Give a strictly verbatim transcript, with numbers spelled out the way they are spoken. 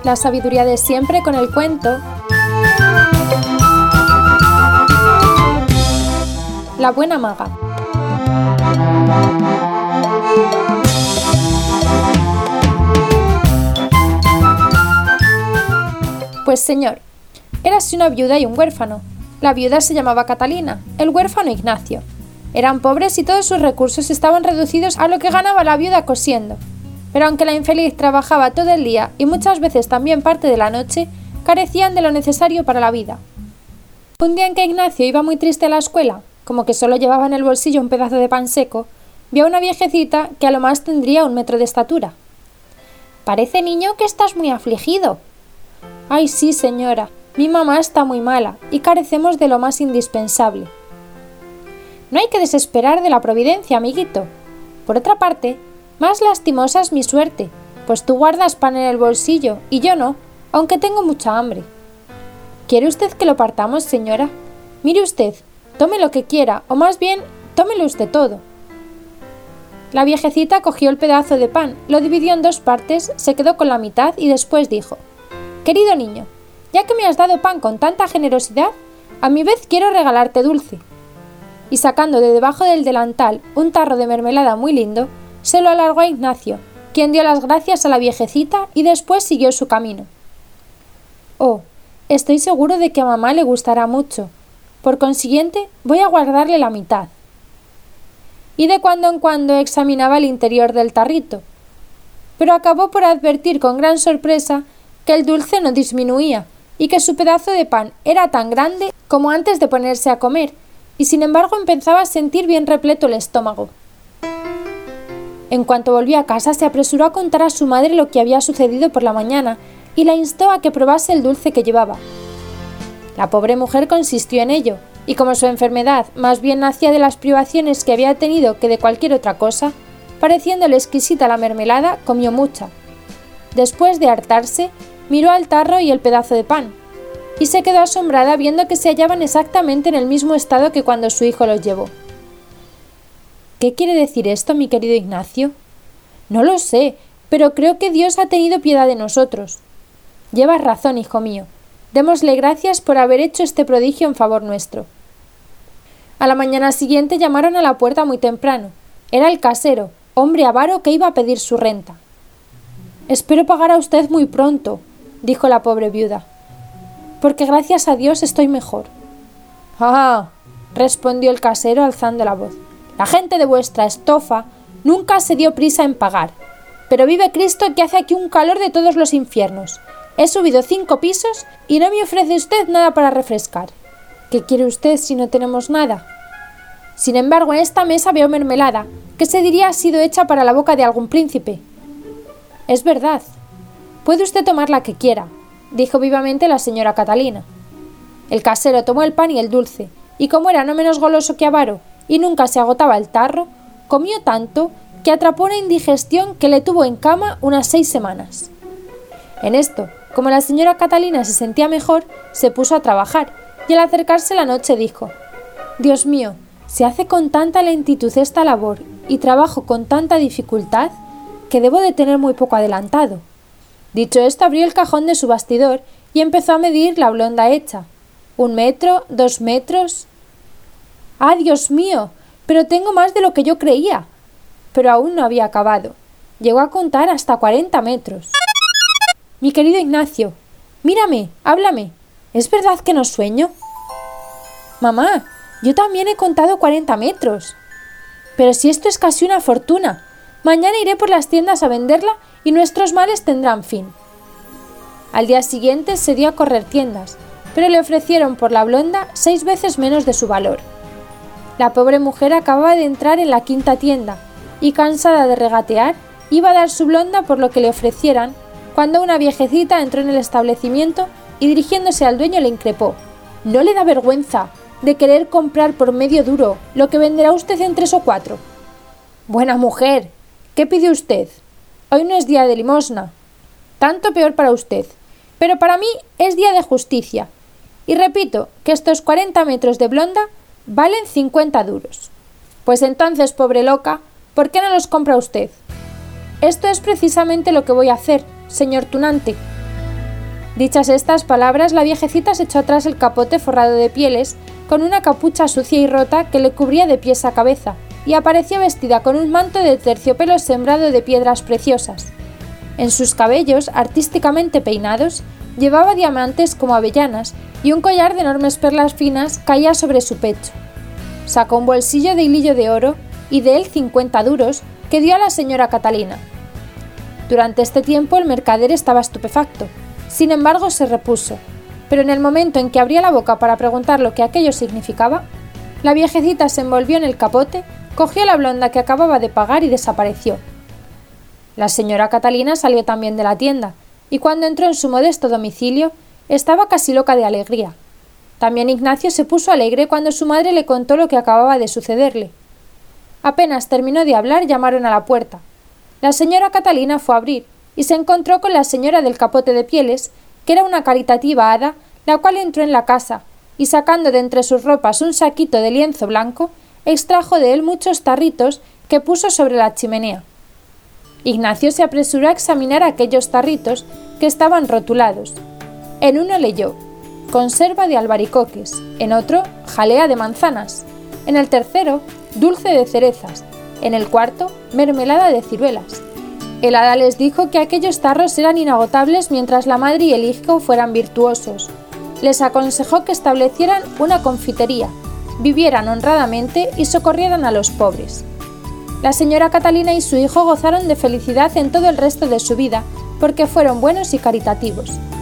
la sabiduría de siempre con el cuento La buena maga. Pues señor, érase una viuda y un huérfano. La viuda se llamaba Catalina, el huérfano Ignacio. Eran pobres y todos sus recursos estaban reducidos a lo que ganaba la viuda cosiendo. Pero aunque la infeliz trabajaba todo el día y muchas veces también parte de la noche, carecían de lo necesario para la vida. Un día en que Ignacio iba muy triste a la escuela, como que solo llevaba en el bolsillo un pedazo de pan seco, vio a una viejecita que a lo más tendría un metro de estatura. «Parece, niño, que estás muy afligido». «Ay, sí, señora, mi mamá está muy mala y carecemos de lo más indispensable». «No hay que desesperar de la providencia, amiguito. Por otra parte, más lastimosa es mi suerte, pues tú guardas pan en el bolsillo y yo no, aunque tengo mucha hambre». «¿Quiere usted que lo partamos, señora? Mire usted, tome lo que quiera, o más bien, tómelo usted todo». La viejecita cogió el pedazo de pan, lo dividió en dos partes, se quedó con la mitad y después dijo: «Querido niño, ya que me has dado pan con tanta generosidad, a mi vez quiero regalarte dulce». Y sacando de debajo del delantal un tarro de mermelada muy lindo, se lo alargó a Ignacio, quien dio las gracias a la viejecita y después siguió su camino. «Oh, estoy seguro de que a mamá le gustará mucho. Por consiguiente, voy a guardarle la mitad». Y de cuando en cuando examinaba el interior del tarrito, pero acabó por advertir con gran sorpresa que el dulce no disminuía y que su pedazo de pan era tan grande como antes de ponerse a comer, y sin embargo empezaba a sentir bien repleto el estómago. En cuanto volvió a casa, se apresuró a contar a su madre lo que había sucedido por la mañana y la instó a que probase el dulce que llevaba. La pobre mujer consistió en ello, y como su enfermedad más bien nacía de las privaciones que había tenido que de cualquier otra cosa, pareciéndole exquisita la mermelada, comió mucha. Después de hartarse, miró al tarro y el pedazo de pan, y se quedó asombrada viendo que se hallaban exactamente en el mismo estado que cuando su hijo los llevó. «¿Qué quiere decir esto, mi querido Ignacio?» «No lo sé, pero creo que Dios ha tenido piedad de nosotros». «Llevas razón, hijo mío. Démosle gracias por haber hecho este prodigio en favor nuestro». A la mañana siguiente llamaron a la puerta muy temprano. Era el casero, hombre avaro que iba a pedir su renta. «Espero pagar a usted muy pronto», dijo la pobre viuda, «porque gracias a Dios estoy mejor». «Ah», respondió el casero alzando la voz, «la gente de vuestra estofa nunca se dio prisa en pagar, pero vive Cristo que hace aquí un calor de todos los infiernos. He subido cinco pisos y no me ofrece usted nada para refrescar. ¿Qué quiere usted si no tenemos nada? Sin embargo, en esta mesa veo mermelada, que se diría ha sido hecha para la boca de algún príncipe». «Es verdad. Puede usted tomar la que quiera», dijo vivamente la señora Catalina. El casero tomó el pan y el dulce, y como era no menos goloso que avaro, y nunca se agotaba el tarro, comió tanto que atrapó una indigestión que le tuvo en cama unas seis semanas. En esto, como la señora Catalina se sentía mejor, se puso a trabajar, y al acercarse la noche dijo: «Dios mío, se hace con tanta lentitud esta labor y trabajo con tanta dificultad que debo de tener muy poco adelantado». Dicho esto, abrió el cajón de su bastidor y empezó a medir la blonda hecha. Un metro, dos metros. «¡Ah, Dios mío! Pero tengo más de lo que yo creía». Pero aún no había acabado. Llegó a contar hasta cuarenta metros. «Mi querido Ignacio, mírame, háblame. ¿Es verdad que no sueño?» «Mamá, yo también he contado cuarenta metros». «Pero si esto es casi una fortuna. Mañana iré por las tiendas a venderla y nuestros males tendrán fin». Al día siguiente se dio a correr tiendas, pero le ofrecieron por la blonda seis veces menos de su valor. La pobre mujer acababa de entrar en la quinta tienda y, cansada de regatear, iba a dar su blonda por lo que le ofrecieran, cuando una viejecita entró en el establecimiento y, dirigiéndose al dueño, le increpó: «¿No le da vergüenza de querer comprar por medio duro lo que venderá usted en tres o cuatro? Buena mujer, ¿qué pide usted? Hoy no es día de limosna. Tanto peor para usted, pero para mí es día de justicia. Y repito que estos cuarenta metros de blonda valen cincuenta duros. Pues entonces, pobre loca, ¿por qué no los compra usted? Esto es precisamente lo que voy a hacer, señor tunante». Dichas estas palabras, la viejecita se echó atrás el capote forrado de pieles, con una capucha sucia y rota que le cubría de pies a cabeza, y apareció vestida con un manto de terciopelo sembrado de piedras preciosas. En sus cabellos, artísticamente peinados, llevaba diamantes como avellanas y un collar de enormes perlas finas caía sobre su pecho. Sacó un bolsillo de hilillo de oro y de él cincuenta duros que dio a la señora Catalina. Durante este tiempo el mercader estaba estupefacto. Sin embargo, se repuso, pero en el momento en que abría la boca para preguntar lo que aquello significaba, la viejecita se envolvió en el capote, cogió la blonda que acababa de pagar y desapareció. La señora Catalina salió también de la tienda, y cuando entró en su modesto domicilio, estaba casi loca de alegría. También Ignacio se puso alegre cuando su madre le contó lo que acababa de sucederle. Apenas terminó de hablar, llamaron a la puerta. La señora Catalina fue a abrir, y se encontró con la señora del capote de pieles, que era una caritativa hada, la cual entró en la casa, y sacando de entre sus ropas un saquito de lienzo blanco, extrajo de él muchos tarritos que puso sobre la chimenea. Ignacio se apresuró a examinar aquellos tarritos que estaban rotulados. En uno leyó: conserva de albaricoques, en otro, jalea de manzanas, en el tercero, dulce de cerezas, en el cuarto, mermelada de ciruelas. El hada les dijo que aquellos tarros eran inagotables mientras la madre y el hijo fueran virtuosos. Les aconsejó que establecieran una confitería, vivieran honradamente y socorrieran a los pobres. La señora Catalina y su hijo gozaron de felicidad en todo el resto de su vida, porque fueron buenos y caritativos.